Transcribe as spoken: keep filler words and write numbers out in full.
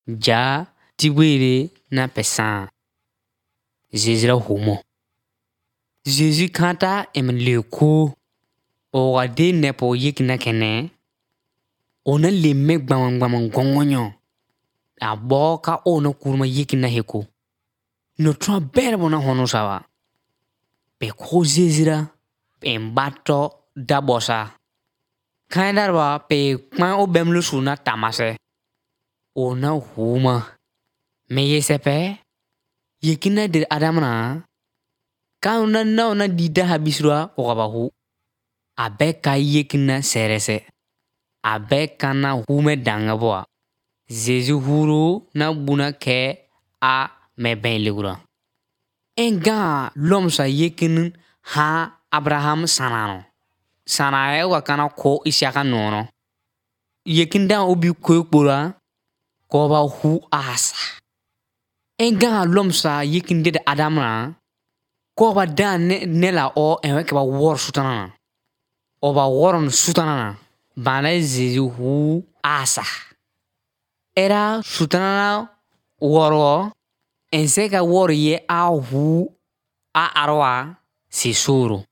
Ja tigwere na pesan. Jésus la homo. Jésus kanta em leko. O wade nepo yik na kene. Ona le me gbamang gbamang gongonyo. A boka ona kurma yik na heko. No tron berbo na hono sawa. Pe ko Jésus la em bato da bosa. Kaindarwa pe kwan o bemlu suna tamase. Ona huma. Me yesepe. Yekina de adamna. Kauna na ona dida habiswa okabahu. Abeka yekina serese. Abeka na hume dangabwa. Jésus huru na buna ke a me ben legura. Enga lomsa yekin ha Abraham sanano. Sanae wakana ko Isiaka nono. Yekin da obi kwekbora ko ba hu asa. Enga lomsa yekin de adamna ko ba dan ne, nela o enwe ke ba wor sutanana. O ba woron sutanana. Bana Jésus hu asa. Era sutanana woro enseka woro ye a hu a arwa si suru.